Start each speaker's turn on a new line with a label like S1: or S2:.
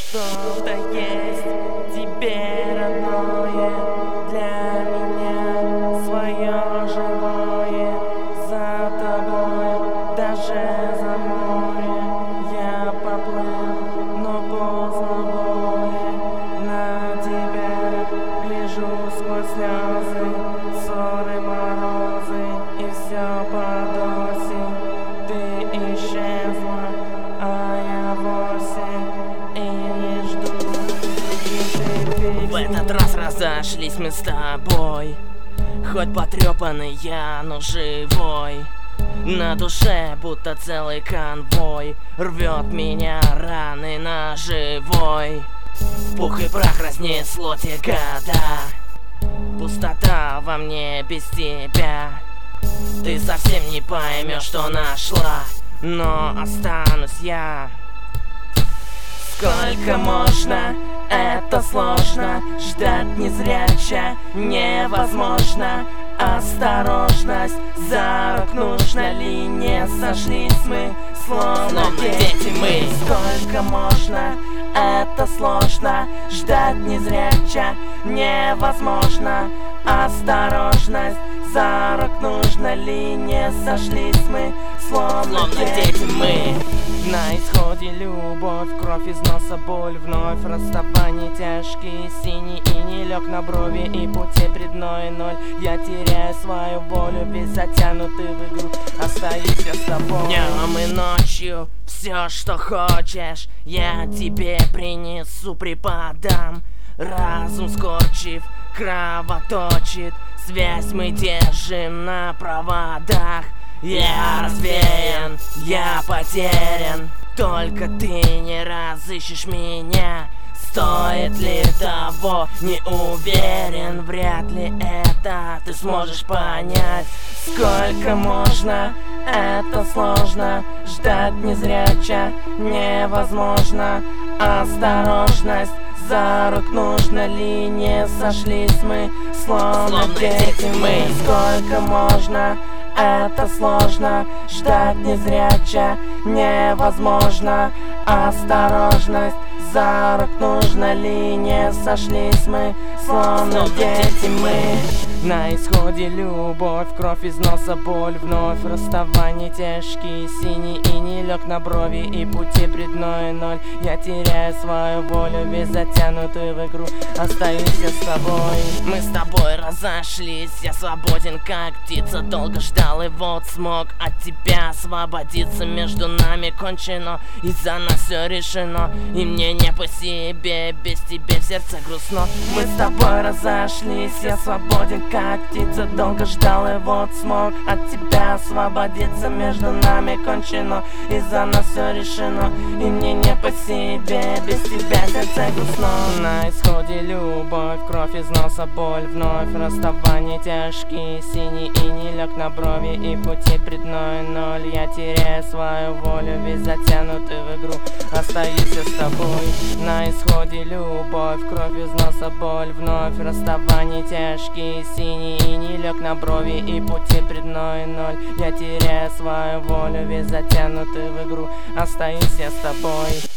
S1: Что-то есть тебе родное, для меня свое живое. За тобой, даже за море я поплыл, но поздно более. На тебя гляжу сквозь слезы, ссоры, морозы и все под осень. Ты исчезла, а я вовсе и не жду.
S2: В этот раз разошлись мы с тобой, хоть потрепанный я, но живой. На душе будто целый конвой рвет меня раны на живой. Пух и прах разнесло те года, пустота во мне без тебя. Ты совсем не поймешь, что нашла, но останусь я. Сколько можно, это сложно, ждать незряча невозможно. Осторожность, за рук нужно ли не сошлись мы, словно дети мы. Сколько можно, это сложно, ждать незряча невозможно. Осторожность, за рук нужно ли не сошлись мы, словно дети мы.
S1: На исходе любовь, кровь из носа, боль, вновь расставание тяжкие, синий и не лег на брови и пути предной ноль. Я теряю свою волю, весь затянутый в игру, остаюсь я с тобой.
S2: Днем и ночью все, что хочешь, я тебе принесу, преподам. Разум скорчив, кровоточит, связь мы держим на проводах. Я развеян, я потерян, только ты не разыщешь меня. Стоит ли того, не уверен, вряд ли это ты сможешь понять.
S1: Сколько можно, это сложно, ждать незряча невозможно. Осторожность, за рук нужно ли не сошлись мы, словно дети мы. Сколько можно, это сложно, ждать незряча невозможно. Осторожность, за рук нужно ли не сошлись мы, словно дети мы. На исходе любовь, кровь из носа, боль, вновь расставание тяжкие, синий и не лег на брови и пути предной ноль. Я теряю свою волю, весь затянутый в игру, остаюсь я с тобой.
S2: Мы с тобой разошлись, я свободен как птица, долго ждал и вот смог от тебя освободиться. Между нами кончено, из-за нас все решено, и мне не по себе, без тебя в сердце грустно.
S1: Мы с тобой разошлись, я свободен как птица, долго ждал и вот смог от тебя освободиться. Между нами кончено, из-за нас все решено, и мне не по себе, без тебя в сердце грустно. На исходе любовь, кровь из носа, боль, вновь расставание тяжкие, синий и не лег на брови и пути предной ноль. Я теряю свою волю, весь затянутый в игру, остаюсь я с тобой. На исходе любовь, кровь из носа, боль, вновь расставание тяжкие, синий и не лег на брови и пути предной ноль. Я теряю свою волю, весь затянутый в игру, остаюсь я с тобой.